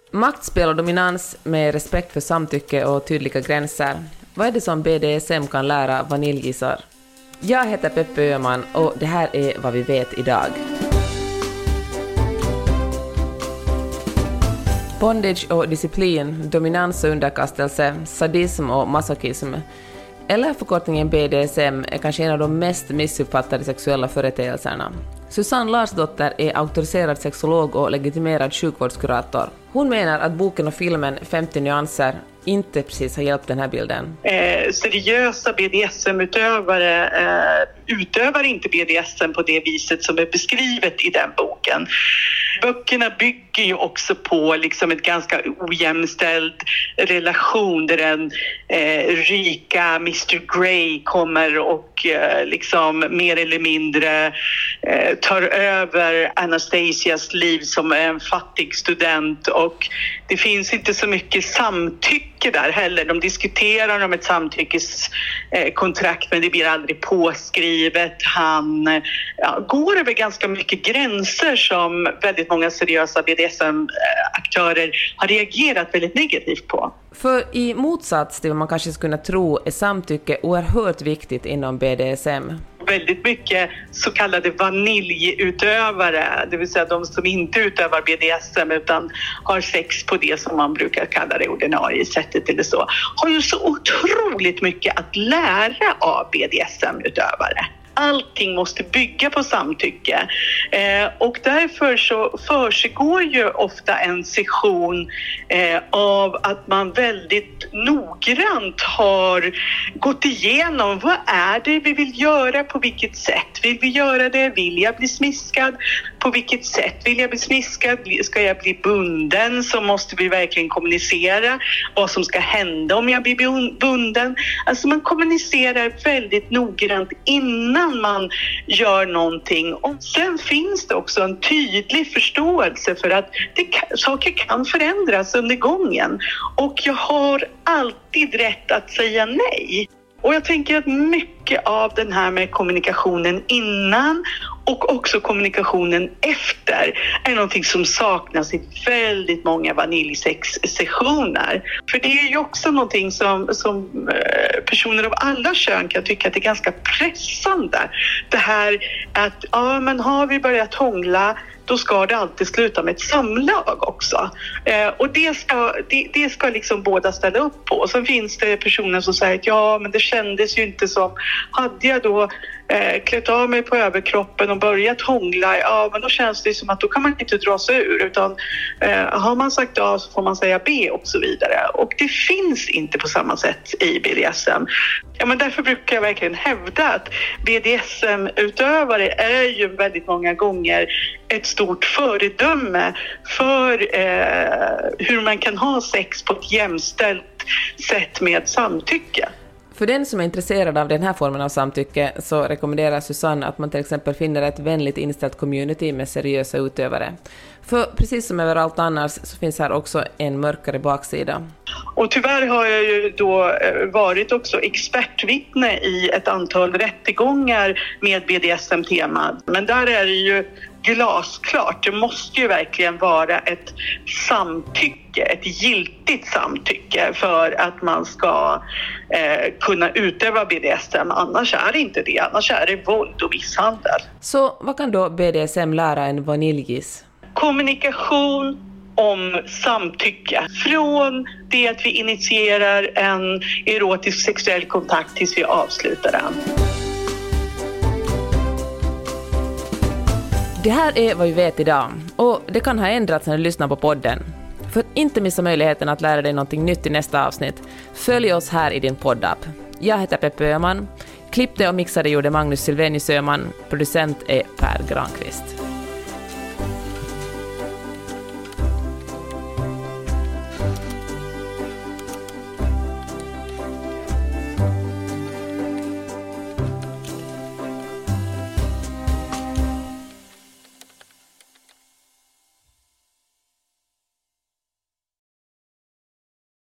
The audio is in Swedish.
Maktspel och dominans med respekt för samtycke och tydliga gränser. Vad är det som BDSM kan lära vaniljgissar? Jag heter Peppe Öhman och det här är vad vi vet idag. Bondage och disciplin, dominans och underkastelse, sadism och masochism. Eller förkortningen BDSM är kanske en av de mest missuppfattade sexuella företeelserna. Susanne Larsdotter är auktoriserad sexolog och legitimerad sjukvårdskurator. Hon menar att boken och filmen 50 nyanser inte precis har hjälpt den här bilden. Seriösa BDSM-utövare utövar inte BDSM på det viset som är beskrivet i den boken. Böckerna bygger ju också på liksom ett ganska ojämställd relation där den rika Mr. Grey kommer och liksom mer eller mindre tar över Anastasias liv som en fattig student, och det finns inte så mycket samtycke där heller. De diskuterar om ett samtyckeskontrakt men det blir aldrig påskrivet. Han går över ganska mycket gränser som väldigt många seriösa BDSM-aktörer har reagerat väldigt negativt på. För i motsats till vad man kanske skulle tro är samtycke oerhört viktigt inom BDSM. Väldigt mycket så kallade vaniljutövare, det vill säga de som inte utövar BDSM utan har sex på det som man brukar kalla det ordinarie sättet eller så, har ju så otroligt mycket att lära av BDSM-utövare. Allting måste bygga på samtycke och därför så försiggår ju ofta en session av att man väldigt noggrant har gått igenom vad är det vi vill göra, på vilket sätt vill vi göra det, vill jag bli smiskad, på vilket sätt vill jag bli smiskad, ska jag bli bunden, så måste vi verkligen kommunicera vad som ska hända om jag blir bunden. Alltså man kommunicerar väldigt noggrant innan man gör någonting, och sen finns det också en tydlig förståelse för att saker kan förändras under gången, och jag har alltid rätt att säga nej. Och jag tänker att mycket av den här med kommunikationen innan och också kommunikationen efter är någonting som saknas i väldigt många vaniljsex-sessioner. För det är ju också någonting som personer av alla kön kan tycka att det är ganska pressande. Det här att men har vi börjat hångla, då ska det alltid sluta med ett samlag också. Och det ska liksom båda ställa upp på. Och sen finns det personer som säger att men det kändes ju inte som, hade jag då klätt av mig på överkroppen och börjat hångla, men då känns det som att då kan man inte dra sig ur, utan har man sagt A så får man säga B och så vidare. Och det finns inte på samma sätt i BDSM. Men därför brukar jag verkligen hävda att BDSM-utövare är ju väldigt många gånger ett stort föredöme för hur man kan ha sex på ett jämställt sätt med samtycke. För den som är intresserad av den här formen av samtycke så rekommenderar Susanne att man till exempel finner ett vänligt inställt community med seriösa utövare. För precis som överallt annars så finns här också en mörkare baksida. Och tyvärr har jag ju då varit också expertvittne i ett antal rättegångar med BDSM-tema. Men där är det ju glasklart. Det måste ju verkligen vara ett samtycke, ett giltigt samtycke för att man ska kunna utöva BDSM. Annars är det inte det. Annars är det våld och misshandel. Så vad kan då BDSM lära en vaniljgiss? Kommunikation om samtycke. Från det att vi initierar en erotisk sexuell kontakt tills vi avslutar den. Det här är vad vi vet idag, och det kan ha ändrats när du lyssnar på podden. För att inte missa möjligheten att lära dig någonting nytt i nästa avsnitt, följ oss här i din poddapp. Jag heter Peppe Öhman, klippte och mixade gjorde Magnus Sylvenius Öhman, producent är Per Granqvist.